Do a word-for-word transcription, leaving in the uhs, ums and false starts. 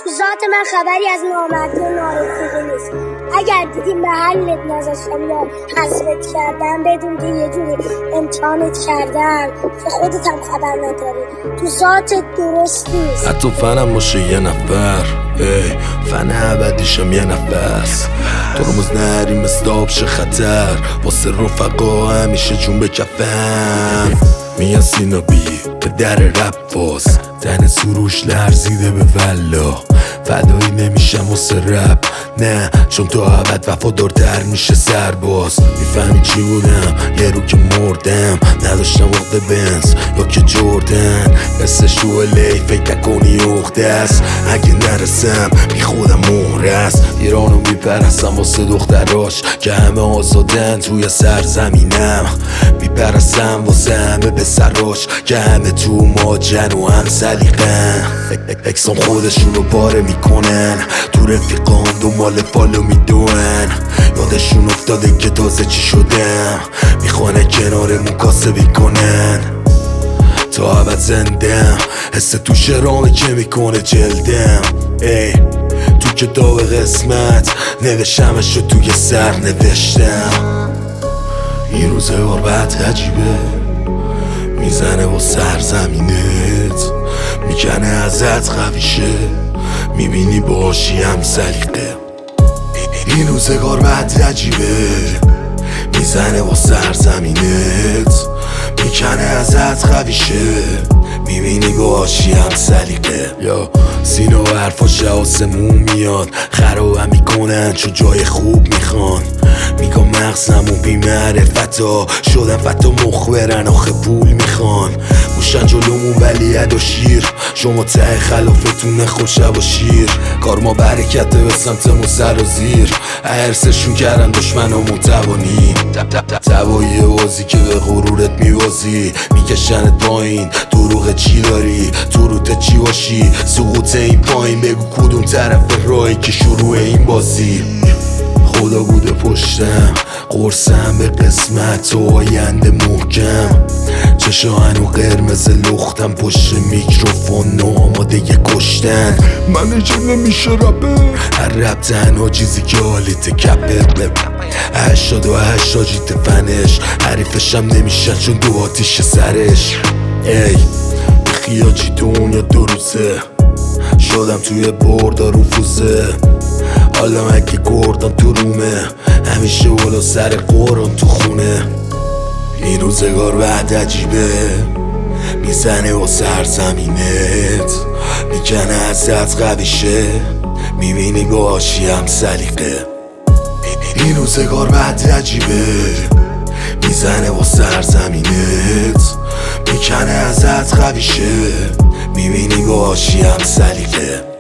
تو ذات من خبری از نامردی و نارسیدگی نیست. اگر دیدی محلت نذاشتم یا حذفت کردم بدون که یه جوری امتحانت کردم که خودت هم خبر نداری. تو ذاتت درست نیست. حتی فنم باشه یه نفر، ای فن ابدیشم یه نفس. ترمز نری مثل آبش خطر، واسه رفقا همیشه جون به کفم. میان سینا بی به در رپ باز، تن سروش لرزیده به والله. فدایی نمیشم واسه رپ، نه چون تو عبد وفادارتر میشه سرباز. میفهمی چی بودم یه رو که مردم، نداشتم وقت بنز یا که جردن. قصهش تو الی فکر نکنی اخته است، اگه نرسم بی خودم مهره است. ایرانو میپرستم واسه دختراش که همه آزادن توی سرزمینم. میپرستم واسه همه به سراش که همه تو ماجن و هم سلیقن. اکسان خودشونو پاره میکنن، تو رفیقان دنبال فالو میدون. یادشون افتاده که تازه چی شدم، میخوانه کنارمون کاسبی کنن. تا عبد زندم، حس تو شرامه که میکنه جلدم. ای تو کتاب قسمت نوشتمشو توی سر نوشتم. این روزگار بعد عجیبه، میزنه با سرزمینت، میکنه ازت قویشه، میبینی باشی هم سلیقه. این روزگار بعد عجیبه، میزنه با سرزمینت، میکنه ازت قویشه، میبینی باشی هم سلیقه. یا سینا و حرفاش آسمون میاد، خرابم میکنن چون جای خوب میخوان. میگم مغزمون بی معرفتا شدن فتا مخبرن آخه پول میخوان. موشن جلومون ولی عد و شیر، شما ته خلافتون خوشب و شیر. کار ما برکته به سمتمون سر و زیر، ارسشون کردن دشمنامون توانی. تبایی بازی که به غرورت میوازی، میکشنت پایین دروغ چی داری، تو روت چی باشی، سقوط این پایین. بگو کدوم طرف راهی که شروع این بازی. خدا بوده پشتم، قرصم به قسمت و آینده محکم. چشان و قرمز لختم پشت میکروفون و آماده کشتن. من اجه نمیشه رپه، هر رپ تنها چیزی که حالیت کپه. هشتاد و هشت آجیت فنش، حریفشم نمیشن چون دو آتیش سرش. ای خیاجی دنیا دو روزه، شدم توی بردا رفوزه. حالا اگه گردم تو رومه، همیشه بالا سر قرآن تو خونه. این روزگار بعد عجیبه، میزنه با سرزمینت، میکنه ازت قویشه، میبینی باشی هم سلیقه. این روزگار بعد عجیبه، میزنه با سرزمینت، میکنه ازت قویشه، میبینی باشی هم سلیقه.